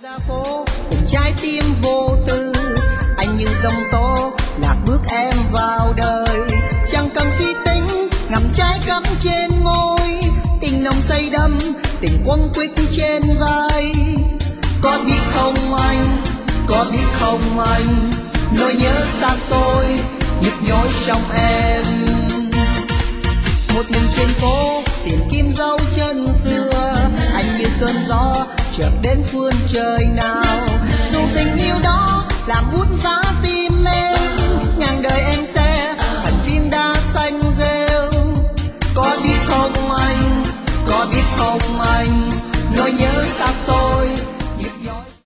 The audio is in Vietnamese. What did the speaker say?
ra phố cùng trái tim vô tư, anh như dòng tố lạc bước em vào đời. Chẳng cần suy tính ngắm trái cắm trên môi, tình nồng say đắm tình quăng quýt trên vai. Có biết không anh, có biết không anh, nỗi nhớ xa xôi nhức nhối trong em. Một mình trên phố tìm kiếm dấu chân xưa, anh như cơn gió chợt đến phương trời nào. Dù tình yêu đó làm bút giá